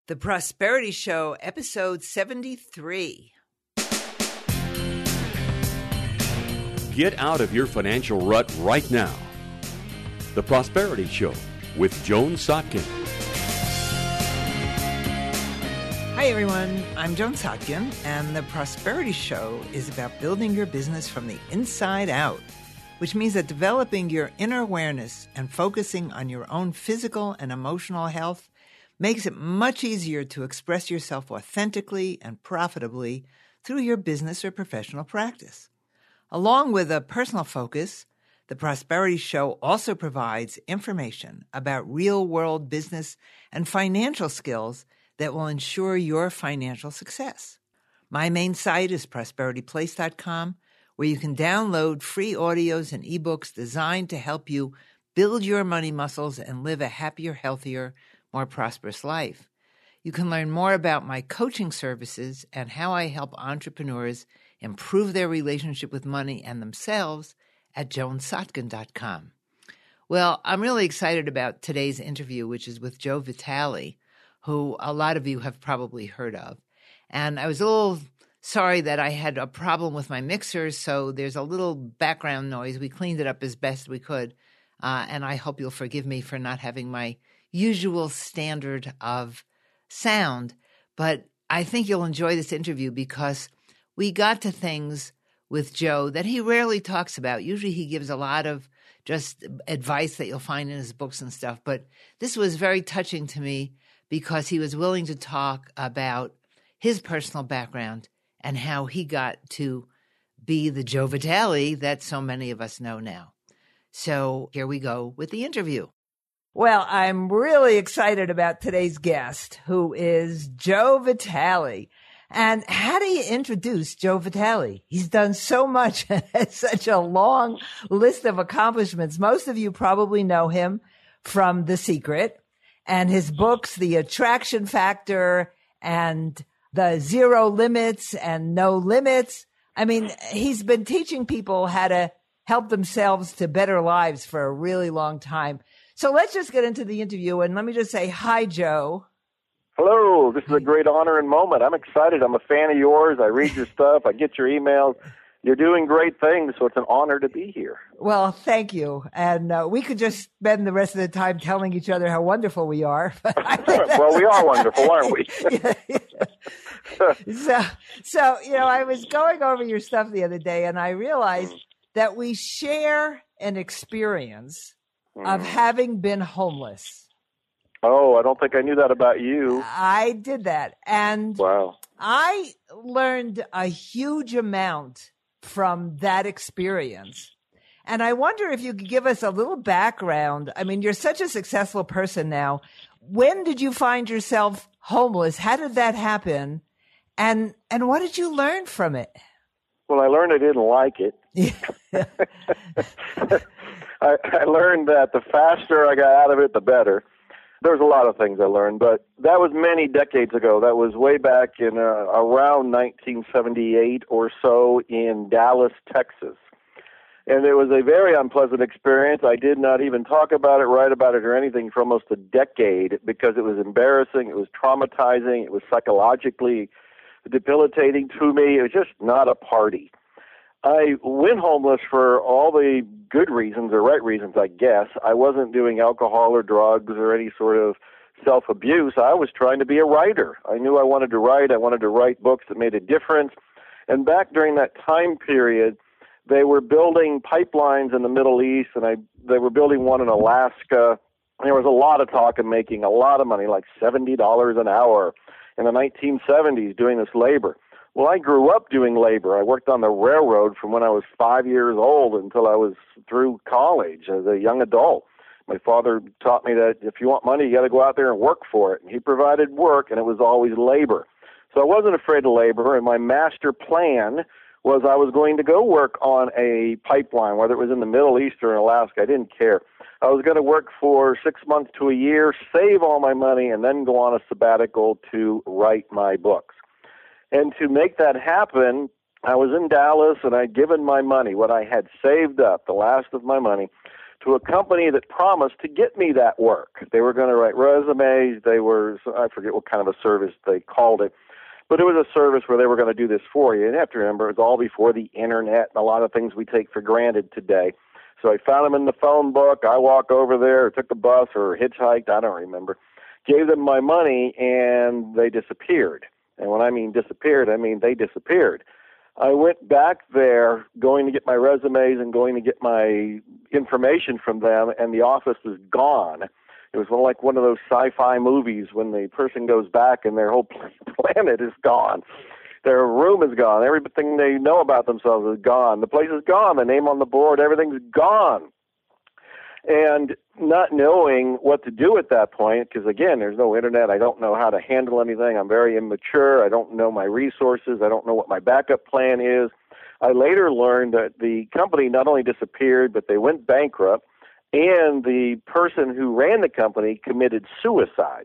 The Prosperity Show, episode 73. Get out of your financial rut right now. The Prosperity Show with Joan Sotkin. Hi, everyone. I'm Joan Sotkin, and The Prosperity Show is about building your business from the inside out, which means that developing your inner awareness and focusing on your own physical and emotional health makes it much easier to express yourself authentically and profitably through your business or professional practice. Along with a personal focus, The Prosperity Show also provides information about real-world business and financial skills that will ensure your financial success. My main site is prosperityplace.com, where you can download free audios and ebooks designed to help you build your money muscles and live a happier, healthier, more prosperous life. You can learn more about my coaching services and how I help entrepreneurs improve their relationship with money and themselves at joansotkin.com. Well, I'm really excited about today's interview, which is with Joe Vitale, who a lot of you have probably heard of. And I was a little sorry that I had a problem with my mixer, so there's a little background noise. We cleaned it up as best we could, and I hope you'll forgive me for not having my usual standard of sound. But I think you'll enjoy this interview because we got to things with Joe that he rarely talks about. Usually he gives a lot of just advice that you'll find in his books and stuff. But this was very touching to me because he was willing to talk about his personal background and how he got to be the Joe Vitale that so many of us know now. So here we go with the interview. Well, I'm really excited about today's guest, who is Joe Vitale. And how do you introduce Joe Vitale? He's done so much and has such a long list of accomplishments. Most of you probably know him from The Secret and his books, The Attraction Factor and The Zero Limits and No Limits. I mean, he's been teaching people how to help themselves to better lives for a really long time. So let's just get into the interview, and let me just say hi, Joe. Hello. This is a great honor and moment. I'm excited. I'm a fan of yours. I read your stuff. I get your emails. You're doing great things, so it's an honor to be here. Well, thank you. And we could just spend the rest of the time telling each other how wonderful we are. Well, we are wonderful, aren't we? So, I was going over your stuff the other day, and I realized that we share an experience of having been homeless. Oh, I don't think I knew that about you. I did that. And wow. I learned a huge amount from that experience. And I wonder if you could give us a little background. I mean, you're such a successful person now. When did you find yourself homeless? How did that happen? And what did you learn from it? Well, I learned I didn't like it. I learned that the faster I got out of it, the better. There's a lot of things I learned, but that was many decades ago. That was way back in around 1978 or so in Dallas, Texas. And it was a very unpleasant experience. I did not even talk about it, write about it, or anything for almost a decade because it was embarrassing, it was traumatizing, it was psychologically debilitating to me. It was just not a party. I went homeless for all the good reasons or right reasons, I guess. I wasn't doing alcohol or drugs or any sort of self-abuse. I was trying to be a writer. I knew I wanted to write. I wanted to write books that made a difference. And back during that time period, they were building pipelines in the Middle East, and they were building one in Alaska. There was a lot of talk of making a lot of money, like $70 an hour in the 1970s doing this labor. Well, I grew up doing labor. I worked on the railroad from when I was 5 years old until I was through college as a young adult. My father taught me that if you want money, you got to go out there and work for it. And he provided work, and it was always labor. So I wasn't afraid of labor, and my master plan was I was going to go work on a pipeline, whether it was in the Middle East or in Alaska. I didn't care. I was going to work for 6 months to a year, save all my money, and then go on a sabbatical to write my books. And to make that happen, I was in Dallas, and I'd given my money, what I had saved up, the last of my money, to a company that promised to get me that work. They were going to write resumes. I forget what kind of a service they called it, but it was a service where they were going to do this for you. And you have to remember, it was all before the internet and a lot of things we take for granted today. So I found them in the phone book. I walked over there, or took the bus, or hitchhiked, I don't remember, gave them my money, and they disappeared. And when I mean disappeared, I mean they disappeared. I went back there going to get my resumes and going to get my information from them, and the office was gone. It was like one of those sci-fi movies when the person goes back and their whole planet is gone. Their room is gone. Everything they know about themselves is gone. The place is gone. The name on the board, everything's gone. And not knowing what to do at that point, because, again, there's no internet. I don't know how to handle anything. I'm very immature. I don't know my resources. I don't know what my backup plan is. I later learned that the company not only disappeared, but they went bankrupt, and the person who ran the company committed suicide.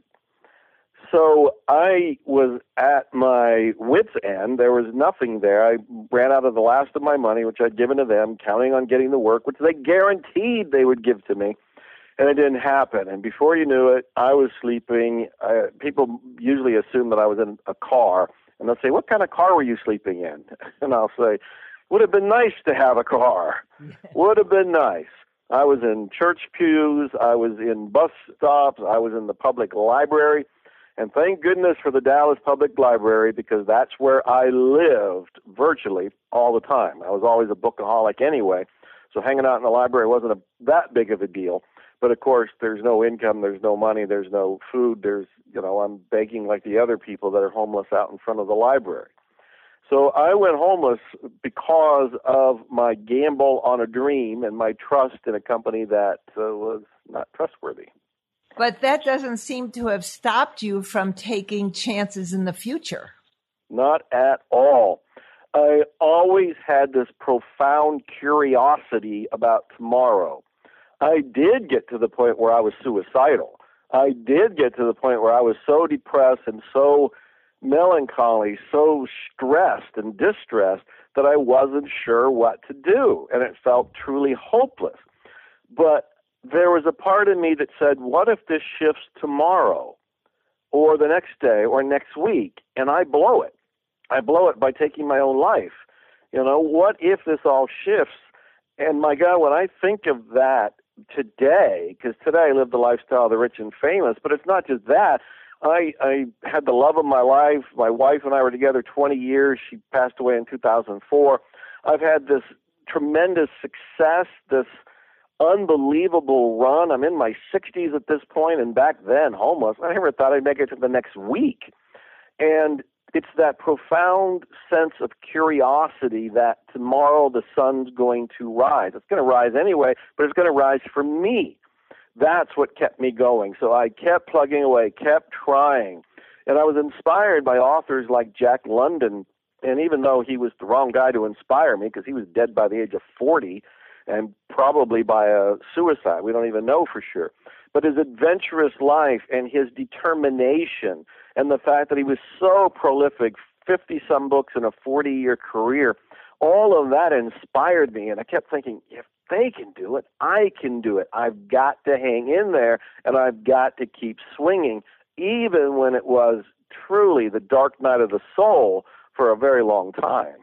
So I was at my wit's end. There was nothing there. I ran out of the last of my money, which I'd given to them, counting on getting the work, which they guaranteed they would give to me. And it didn't happen. And before you knew it, I was sleeping. People usually assume that I was in a car. And they'll say, "What kind of car were you sleeping in?" And I'll say, "Would have been nice to have a car. Would have been nice." I was in church pews. I was in bus stops. I was in the public library. And thank goodness for the Dallas Public Library, because that's where I lived virtually all the time. I was always a bookaholic anyway, so hanging out in the library wasn't that big of a deal. But, of course, there's no income, there's no money, there's no food, I'm begging like the other people that are homeless out in front of the library. So I went homeless because of my gamble on a dream and my trust in a company that was not trustworthy. But that doesn't seem to have stopped you from taking chances in the future. Not at all. I always had this profound curiosity about tomorrow. I did get to the point where I was suicidal. I did get to the point where I was so depressed and so melancholy, so stressed and distressed that I wasn't sure what to do, and it felt truly hopeless. But there was a part of me that said, what if this shifts tomorrow or the next day or next week, and I blow it? I blow it by taking my own life. What if this all shifts? And my God, when I think of that today, because today I live the lifestyle of the rich and famous, but it's not just that. I had the love of my life. My wife and I were together 20 years. She passed away in 2004. I've had this tremendous success, this unbelievable run. I'm in my 60s at this point, and back then, homeless. I never thought I'd make it to the next week. And it's that profound sense of curiosity that tomorrow the sun's going to rise. It's going to rise anyway, but it's going to rise for me. That's what kept me going. So I kept plugging away, kept trying. And I was inspired by authors like Jack London. And even though he was the wrong guy to inspire me, because he was dead by the age of 40, and probably by a suicide. We don't even know for sure. But his adventurous life and his determination and the fact that he was so prolific, 50-some books in a 40-year career, all of that inspired me. And I kept thinking, if they can do it, I can do it. I've got to hang in there, and I've got to keep swinging, even when it was truly the dark night of the soul for a very long time.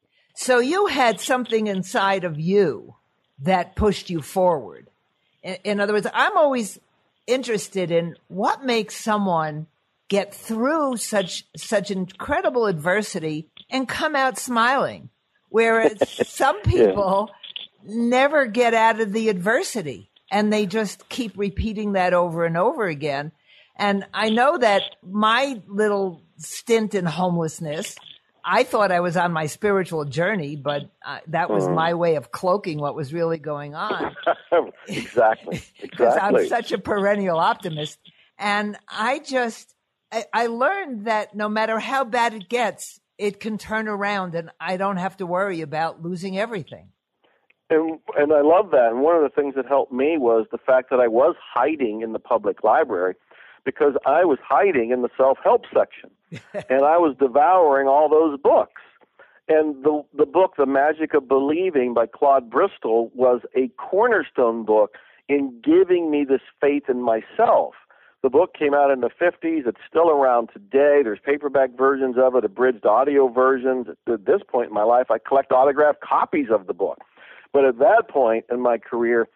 So you had something inside of you that pushed you forward. In other words, I'm always interested in what makes someone get through such incredible adversity and come out smiling, whereas some people never get out of the adversity, and they just keep repeating that over and over again. And I know that my little stint in homelessness, I thought I was on my spiritual journey, but that was my way of cloaking what was really going on. Exactly. Because I'm such a perennial optimist. And I learned that no matter how bad it gets, it can turn around, and I don't have to worry about losing everything. And I love that. And one of the things that helped me was the fact that I was hiding in the public library, because I was hiding in the self-help section. And I was devouring all those books. And the book, The Magic of Believing by Claude Bristol, was a cornerstone book in giving me this faith in myself. The book came out in the 50s. It's still around today. There's paperback versions of it, abridged audio versions. At this point in my life, I collect autographed copies of the book. But at that point in my career,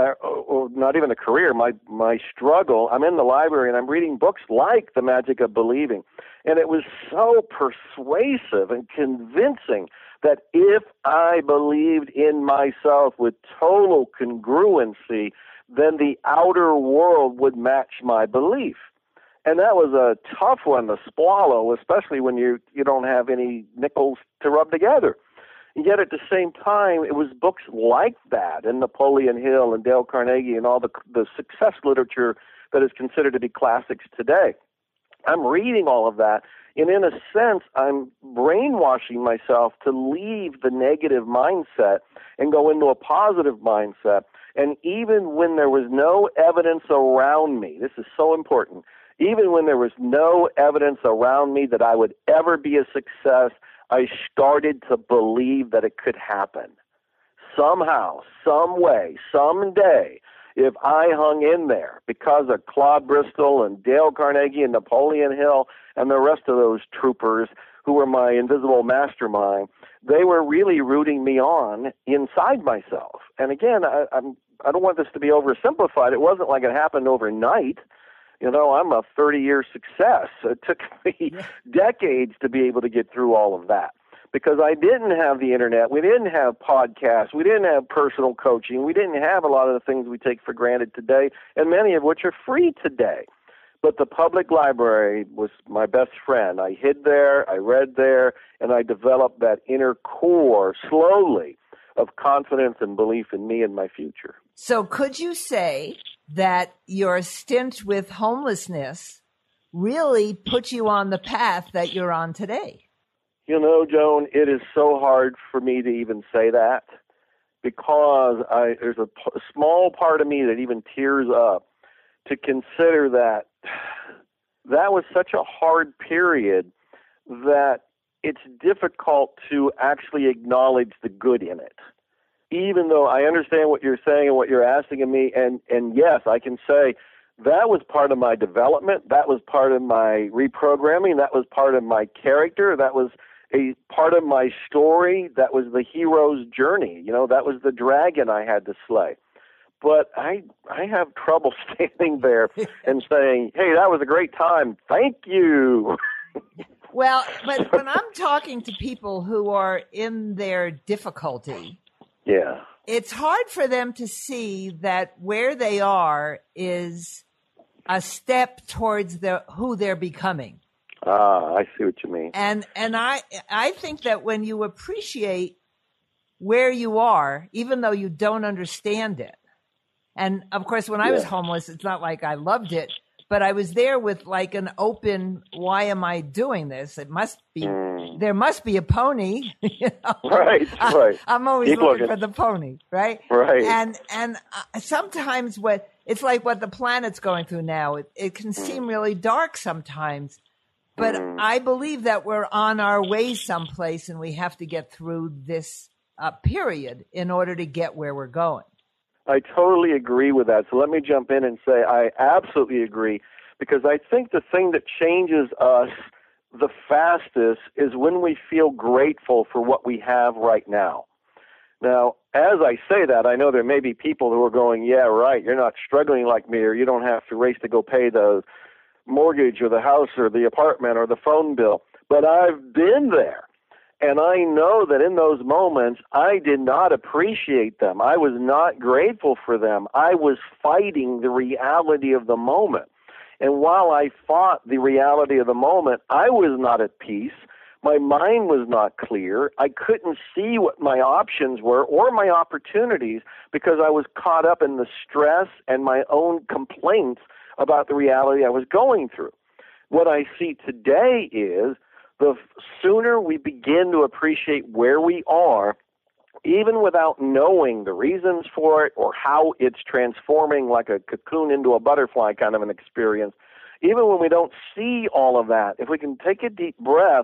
or not even a career, my struggle, I'm in the library and I'm reading books like The Magic of Believing. And it was so persuasive and convincing that if I believed in myself with total congruency, then the outer world would match my belief. And that was a tough one to swallow, especially when you don't have any nickels to rub together. And yet at the same time, it was books like that, and Napoleon Hill and Dale Carnegie and all the success literature that is considered to be classics today. I'm reading all of that, and in a sense, I'm brainwashing myself to leave the negative mindset and go into a positive mindset. And even when there was no evidence around me, this is so important, even when there was no evidence around me that I would ever be a success, I started to believe that it could happen. Somehow, some way, someday, if I hung in there because of Claude Bristol and Dale Carnegie and Napoleon Hill and the rest of those troopers who were my invisible mastermind, they were really rooting me on inside myself. And again, I don't want this to be oversimplified. It wasn't like it happened overnight. You know, I'm a 30-year success. It took me decades to be able to get through all of that because I didn't have the internet. We didn't have podcasts. We didn't have personal coaching. We didn't have a lot of the things we take for granted today, and many of which are free today. But the public library was my best friend. I hid there, I read there, and I developed that inner core slowly of confidence and belief in me and my future. So could you say that your stint with homelessness really put you on the path that you're on today? You know, Joan, it is so hard for me to even say that because there's a small part of me that even tears up to consider that was such a hard period that it's difficult to actually acknowledge the good in it. Even though I understand what you're saying and what you're asking of me, and yes, I can say that was part of my development, that was part of my reprogramming, that was part of my character, that was a part of my story, that was the hero's journey. You know, that was the dragon I had to slay. But I have trouble standing there and saying, hey, that was a great time. Thank you. Well, but when I'm talking to people who are in their difficulty, yeah, it's hard for them to see that where they are is a step towards who they're becoming. I see what you mean. And I think that when you appreciate where you are, even though you don't understand it, and of course, when I was homeless, it's not like I loved it, but I was there with like an open, why am I doing this? It must be, there must be a pony. You know? Right. I'm always looking for the pony, right? Right. And sometimes it's like what the planet's going through now. It can seem really dark sometimes, but I believe that we're on our way someplace and we have to get through this period in order to get where we're going. I totally agree with that. So let me jump in and say I absolutely agree because I think the thing that changes us the fastest is when we feel grateful for what we have right now. Now, as I say that, I know there may be people who are going, yeah, right, you're not struggling like me, or you don't have to race to go pay the mortgage or the house or the apartment or the phone bill. But I've been there. And I know that in those moments, I did not appreciate them. I was not grateful for them. I was fighting the reality of the moment. And while I fought the reality of the moment, I was not at peace. My mind was not clear. I couldn't see what my options were or my opportunities because I was caught up in the stress and my own complaints about the reality I was going through. What I see today is the sooner we begin to appreciate where we are, even without knowing the reasons for it or how it's transforming like a cocoon into a butterfly kind of an experience, even when we don't see all of that, if we can take a deep breath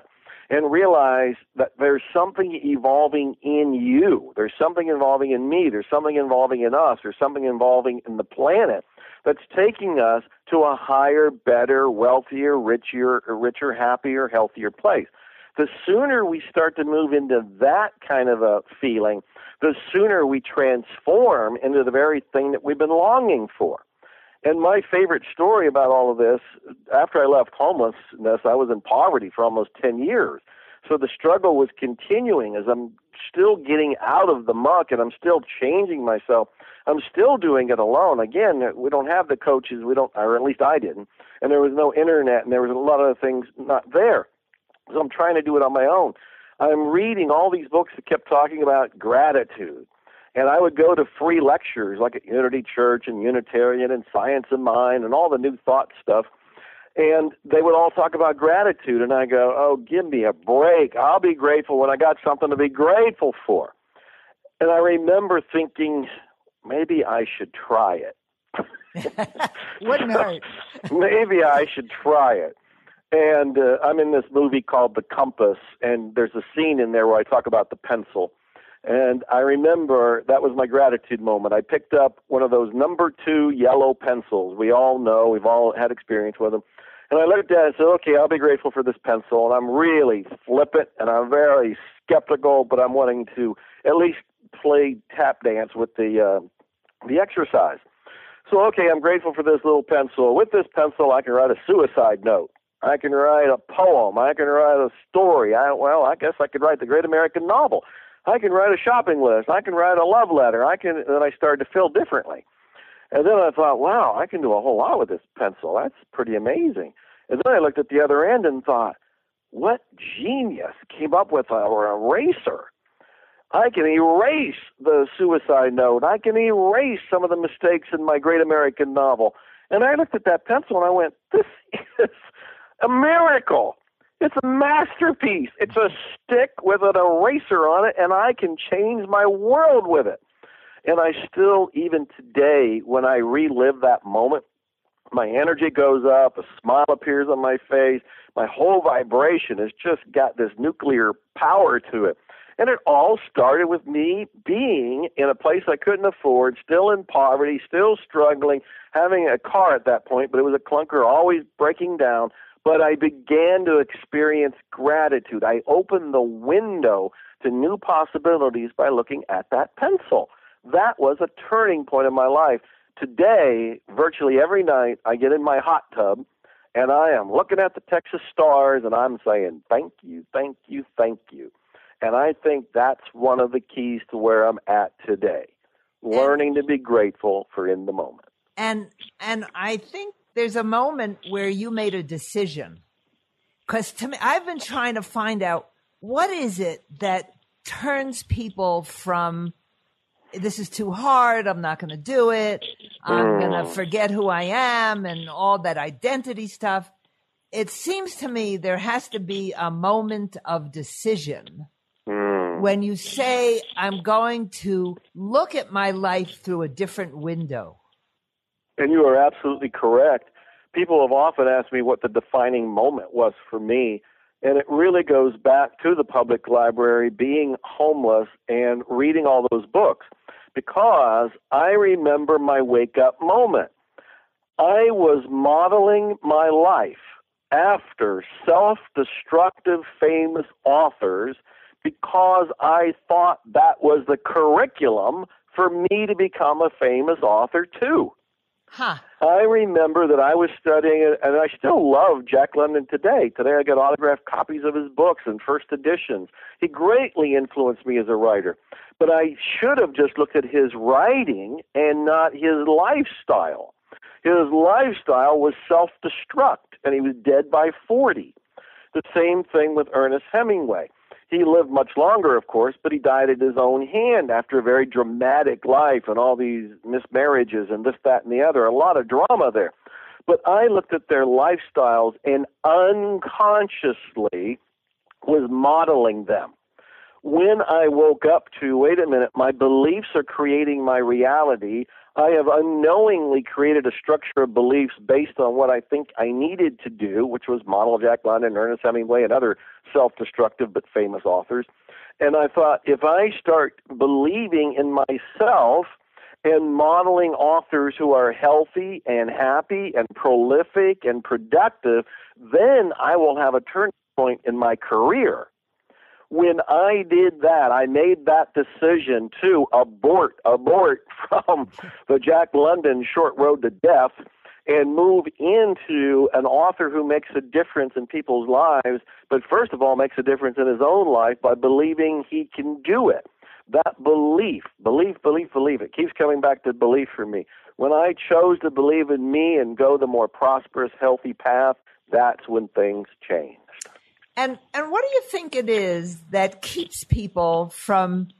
and realize that there's something evolving in you. There's something evolving in me. There's something evolving in us. There's something evolving in the planet that's taking us to a higher, better, wealthier, richer, happier, healthier place. The sooner we start to move into that kind of a feeling, the sooner we transform into the very thing that we've been longing for. And my favorite story about all of this, after I left homelessness, I was in poverty for almost 10 years. So the struggle was continuing as I'm still getting out of the muck and I'm still changing myself. I'm still doing it alone. Again, we don't have the coaches, or at least I didn't, and there was no internet and there was a lot of things not there. So I'm trying to do it on my own. I'm reading all these books that kept talking about gratitude. And I would go to free lectures like at Unity Church and Unitarian and Science of Mind and all the New Thought stuff. And they would all talk about gratitude. And I go, oh, give me a break. I'll be grateful when I got something to be grateful for. And I remember thinking, maybe I should try it. Wouldn't hurt. Maybe I should try it. And I'm in this movie called The Compass, and there's a scene in there where I talk about the pencil. And I remember that was my gratitude moment. I picked up one of those number 2 yellow pencils. We all know, we've all had experience with them. And I looked at it and said, okay, I'll be grateful for this pencil. And I'm really flippant and I'm very skeptical, but I'm wanting to at least play tap dance with the exercise. So, okay, I'm grateful for this little pencil. With this pencil, I can write a suicide note. I can write a poem. I can write a story. I guess I could write the great American novel. I can write a shopping list. I can write a love letter. And then I started to feel differently. And then I thought, wow, I can do a whole lot with this pencil. That's pretty amazing. And then I looked at the other end and thought, what genius came up with an eraser? I can erase the suicide note. I can erase some of the mistakes in my great American novel. And I looked at that pencil and I went, this is a miracle. It's a masterpiece. It's a stick with an eraser on it, and I can change my world with it. And I still, even today, when I relive that moment, my energy goes up, a smile appears on my face, my whole vibration has just got this nuclear power to it. And it all started with me being in a place I couldn't afford, still in poverty, still struggling, having a car at that point, but it was a clunker, always breaking down. But I began to experience gratitude. I opened the window to new possibilities by looking at that pencil. That was a turning point in my life. Today, virtually every night, I get in my hot tub, and I am looking at the Texas stars, and I'm saying, thank you, thank you, thank you. And I think that's one of the keys to where I'm at today, learning to be grateful for in the moment. And I think there's a moment where you made a decision. Because to me, I've been trying to find out what is it that turns people from, this is too hard, I'm not going to do it, I'm going to forget who I am, and all that identity stuff. It seems to me there has to be a moment of decision when you say, I'm going to look at my life through a different window. And you are absolutely correct. People have often asked me what the defining moment was for me, and it really goes back to the public library, being homeless and reading all those books, because I remember my wake-up moment. I was modeling my life after self-destructive famous authors because I thought that was the curriculum for me to become a famous author too. Huh. I remember that I was studying, and I still love Jack London today. Today I get autographed copies of his books and first editions. He greatly influenced me as a writer. But I should have just looked at his writing and not his lifestyle. His lifestyle was self-destruct, and he was dead by 40. The same thing with Ernest Hemingway. He lived much longer, of course, but he died at his own hand after a very dramatic life and all these mismarriages and this, that, and the other. A lot of drama there. But I looked at their lifestyles and unconsciously was modeling them. when I woke up to, wait a minute, my beliefs are creating my reality, I have unknowingly created a structure of beliefs based on what I think I needed to do, which was model Jack London, Ernest Hemingway, and other self-destructive but famous authors. And I thought, if I start believing in myself and modeling authors who are healthy and happy and prolific and productive, then I will have a turning point in my career. When I did that, I made that decision to abort from the Jack London Short Road to Death and move into an author who makes a difference in people's lives, but first of all makes a difference in his own life by believing he can do it. That belief, it keeps coming back to belief for me. When I chose to believe in me and go the more prosperous, healthy path, that's when things changed. And what do you think it is that keeps people from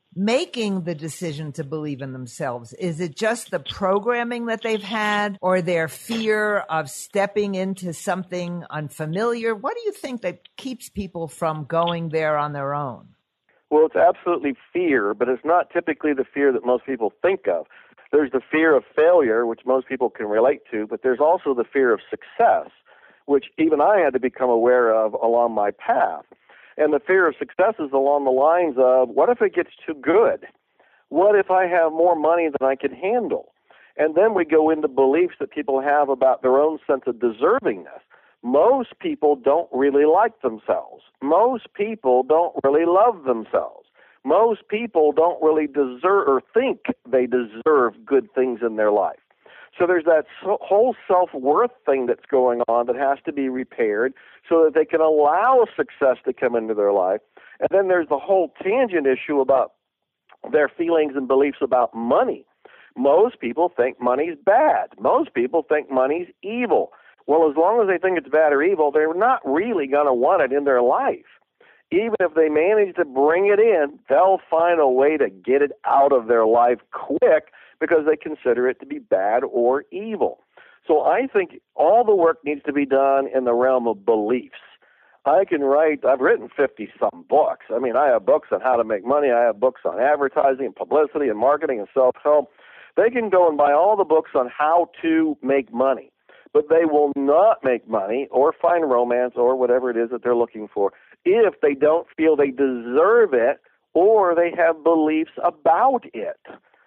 making the decision to believe in themselves? Is it just the programming that they've had, or their fear of stepping into something unfamiliar? What do you think that keeps people from going there on their own? Well, it's absolutely fear, but it's not typically the fear that most people think of. There's the fear of failure, which most people can relate to, but there's also the fear of success, which even I had to become aware of along my path. And the fear of success is along the lines of, what if it gets too good? What if I have more money than I can handle? And then we go into beliefs that people have about their own sense of deservingness. Most people don't really like themselves. Most people don't really love themselves. Most people don't really deserve or think they deserve good things in their life. So there's that whole self-worth thing that's going on that has to be repaired so that they can allow success to come into their life. And then there's the whole tangent issue about their feelings and beliefs about money. Most people think money's bad. Most people think money's evil. Well, as long as they think it's bad or evil, they're not really going to want it in their life. Even if they manage to bring it in, they'll find a way to get it out of their life quick because they consider it to be bad or evil. So I think all the work needs to be done in the realm of beliefs. I've written 50-some books. I mean, I have books on how to make money. I have books on advertising and publicity and marketing and self-help. They can go and buy all the books on how to make money, but they will not make money or find romance or whatever it is that they're looking for if they don't feel they deserve it or they have beliefs about it.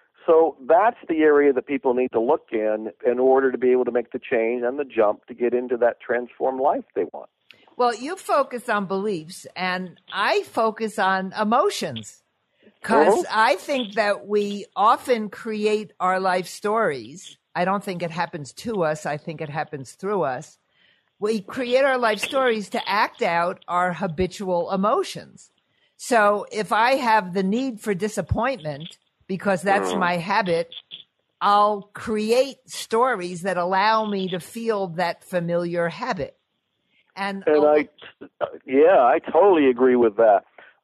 So that's the area that people need to look in order to be able to make the change and the jump to get into that transformed life they want. Well, you focus on beliefs, and I focus on emotions, because I think that we often create our life stories. I don't think it happens to us. I think it happens through us. We create our life stories to act out our habitual emotions. So if I have the need for disappointment, because that's my habit, I'll create stories that allow me to feel that familiar habit. And I totally agree with that.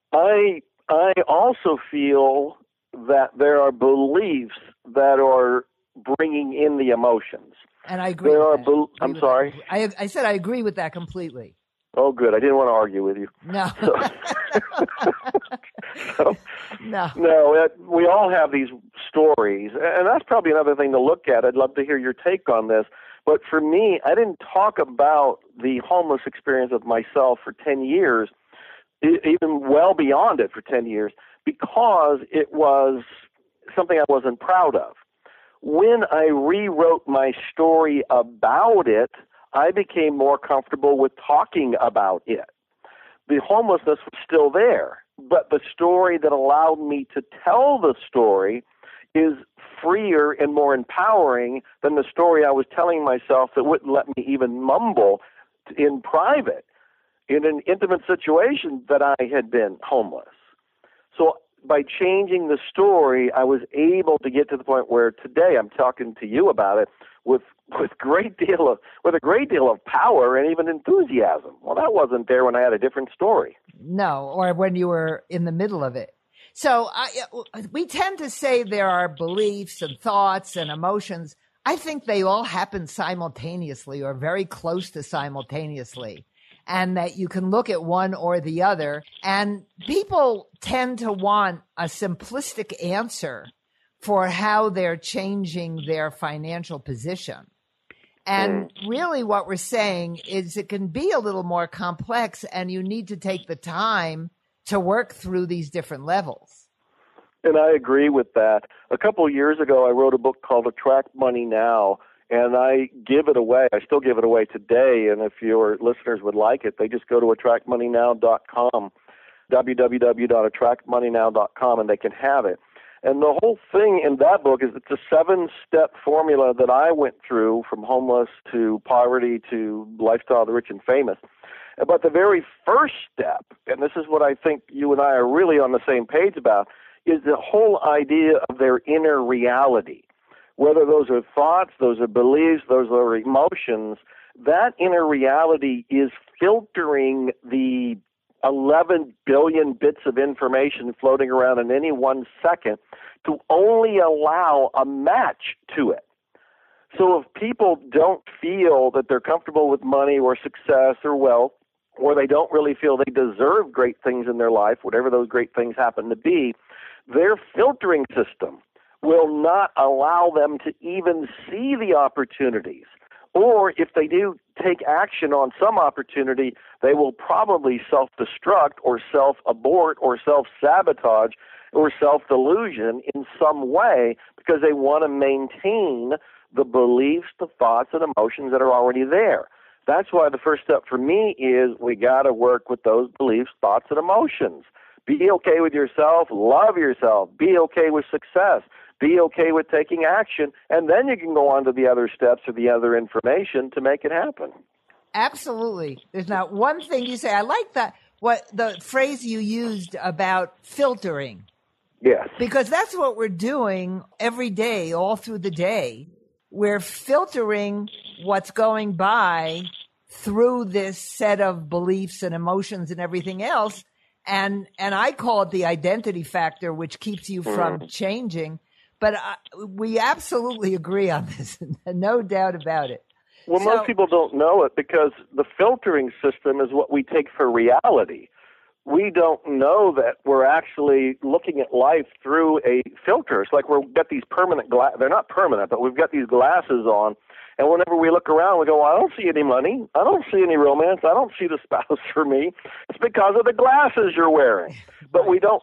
I also feel that there are beliefs that are bringing in the emotions. And I agree. I'm sorry. I said I agree with that completely. Oh, good. I didn't want to argue with you. No. No, we all have these stories, and that's probably another thing to look at. I'd love to hear your take on this. But for me, I didn't talk about the homeless experience of myself for 10 years, even well beyond it for 10 years, because it was something I wasn't proud of. When I rewrote my story about it, I became more comfortable with talking about it. The homelessness was still there, but the story that allowed me to tell the story is freer and more empowering than the story I was telling myself that wouldn't let me even mumble in private in an intimate situation that I had been homeless. So by changing the story, I was able to get to the point where today I'm talking to you about it with a great deal of power and even enthusiasm. Well, that wasn't there when I had a different story. No, or when you were in the middle of it. So we tend to say there are beliefs and thoughts and emotions. I think they all happen simultaneously or very close to simultaneously. and that you can look at one or the other. And people tend to want a simplistic answer for how they're changing their financial position. And really what we're saying is it can be a little more complex, and you need to take the time to work through these different levels. And I agree with that. A couple of years ago, I wrote a book called Attract Money Now, and I give it away. I still give it away today, and if your listeners would like it, they just go to attractmoneynow.com, www.attractmoneynow.com, and they can have it. And the whole thing in that book is it's a 7-step formula that I went through from homeless to poverty to lifestyle of the rich and famous. But the very first step, and this is what I think you and I are really on the same page about, is the whole idea of their inner reality. Whether those are thoughts, those are beliefs, those are emotions, that inner reality is filtering the 11 billion bits of information floating around in any 1 second to only allow a match to it. So if people don't feel that they're comfortable with money or success or wealth, or they don't really feel they deserve great things in their life, whatever those great things happen to be, their filtering system will not allow them to even see the opportunities. Or if they do take action on some opportunity, they will probably self-destruct or self-abort or self-sabotage or self-delusion in some way because they want to maintain the beliefs, the thoughts, and emotions that are already there. That's why the first step for me is we got to work with those beliefs, thoughts, and emotions. Be okay with yourself, love yourself, be okay with success, be okay with taking action, and then you can go on to the other steps or the other information to make it happen. Absolutely. There's not one thing you say. I like that, what the phrase you used about filtering. Yes. Because that's what we're doing every day, all through the day. We're filtering what's going by through this set of beliefs and emotions and everything else. And I call it the identity factor, which keeps you from changing. But we absolutely agree on this, no doubt about it. Well, most people don't know it because the filtering system is what we take for reality. We don't know that we're actually looking at life through a filter. It's like we've got these permanent they're not permanent, but we've got these glasses on. And whenever we look around, we go, well, I don't see any money. I don't see any romance. I don't see the spouse for me. It's because of the glasses you're wearing. But we don't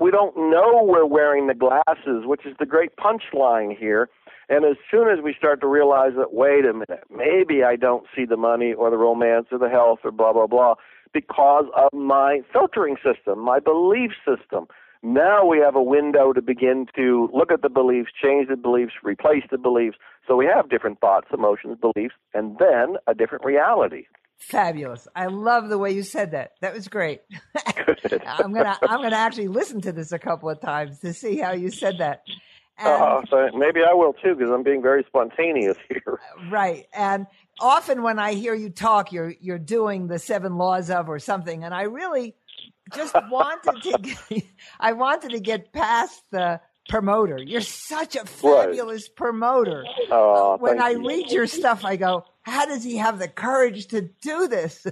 know we're wearing the glasses, which is the great punchline here. And as soon as we start to realize that, wait a minute, maybe I don't see the money or the romance or the health or blah, blah, blah, because of my filtering system, my belief system. Now we have a window to begin to look at the beliefs, change the beliefs, replace the beliefs. So we have different thoughts, emotions, beliefs, and then a different reality. Fabulous. I love the way you said that. That was great. I'm gonna actually listen to this a couple of times to see how you said that. So maybe I will too, because I'm being very spontaneous here. Right. And often when I hear you talk, you're doing the 7 laws of or something, and I really just wanted to get past the promoter. You're such a fabulous promoter. When I read your stuff, I go, how does he have the courage to do this?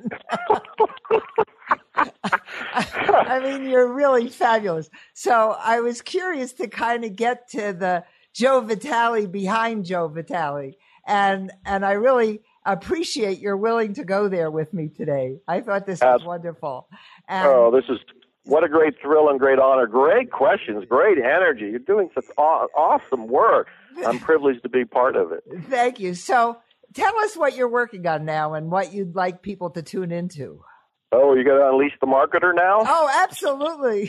I mean, you're really fabulous. So I was curious to kind of get to the Joe Vitale behind Joe Vitale. And I really appreciate you're willing to go there with me today. I thought this was wonderful. This is what a great thrill and great honor. Great questions, great energy. You're doing such awesome work. I'm privileged to be part of it. Thank you. So tell us what you're working on now and what you'd like people to tune into. Oh, you're going to unleash the marketer now? Oh, absolutely.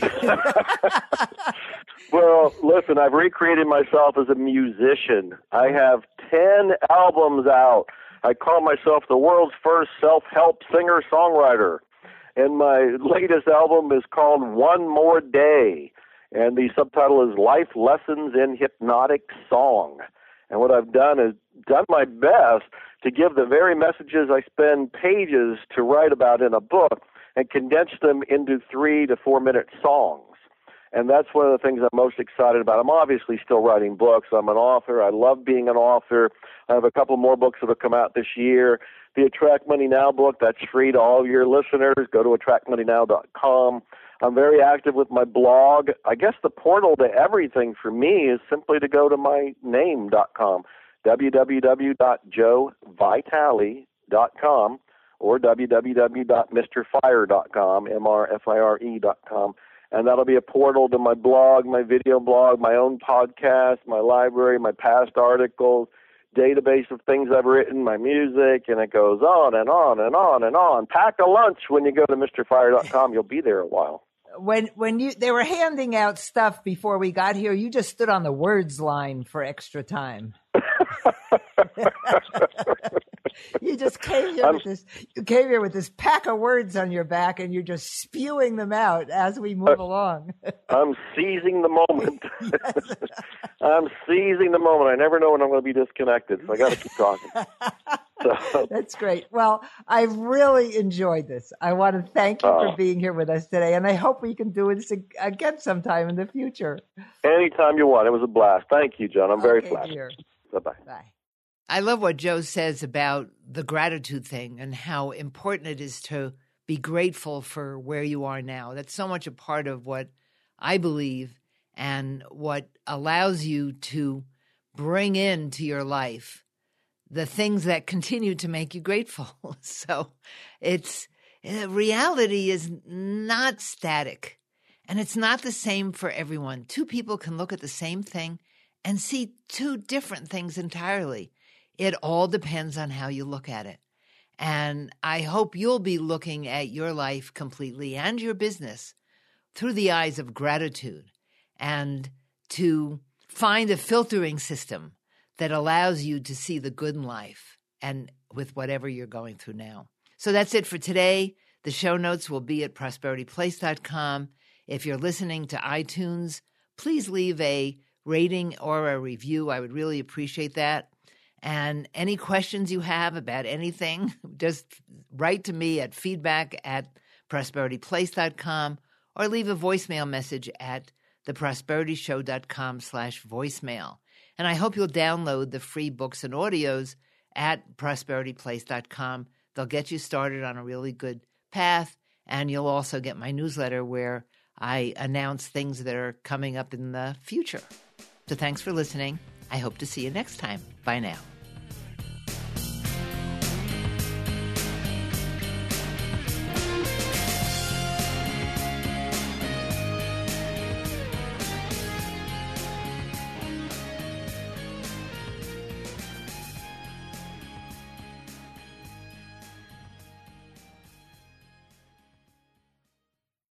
Well, listen, I've recreated myself as a musician. I have 10 albums out. I call myself the world's first self-help singer-songwriter. And my latest album is called One More Day. And the subtitle is Life Lessons in Hypnotic Song. And what I've done is done my best to give the very messages I spend pages to write about in a book and condense them into 3 to 4 minute songs. And that's one of the things I'm most excited about. I'm obviously still writing books. I'm an author. I love being an author. I have a couple more books that will come out this year. The Attract Money Now book, that's free to all of your listeners. Go to attractmoneynow.com. I'm very active with my blog. I guess the portal to everything for me is simply to go to my name.com, www.joevitale.com or www.mrfire.com, MRFIRE.com. And that'll be a portal to my blog, my video blog, my own podcast, my library, my past articles, database of things I've written, my music, and it goes on and on and on and on. Pack a lunch when you go to MrFire.com. You'll be there a while. When they were handing out stuff before we got here, you just stood on the words line for extra time. You just came here with this pack of words on your back, and you're just spewing them out as we move along. I'm seizing the moment. I'm seizing the moment. I never know when I'm going to be disconnected, so I got to keep talking. So. That's great. Well, I've really enjoyed this. I want to thank you for being here with us today, and I hope we can do this again sometime in the future. Anytime you want. It was a blast. Thank you, John. I'm very flattered. Bye-bye. Bye. I love what Joe says about the gratitude thing and how important it is to be grateful for where you are now. That's so much a part of what I believe and what allows you to bring into your life the things that continue to make you grateful. So reality is not static, and it's not the same for everyone. Two people can look at the same thing and see two different things entirely. It all depends on how you look at it. And I hope you'll be looking at your life completely and your business through the eyes of gratitude, and to find a filtering system that allows you to see the good in life and with whatever you're going through now. So that's it for today. The show notes will be at prosperityplace.com. If you're listening to iTunes, please leave a rating or a review. I would really appreciate that. And any questions you have about anything, just write to me at feedback@prosperityplace.com or leave a voicemail message at theprosperityshow.com/voicemail. And I hope you'll download the free books and audios at prosperityplace.com. They'll get you started on a really good path. And you'll also get my newsletter where I announce things that are coming up in the future. So thanks for listening. I hope to see you next time. Bye now.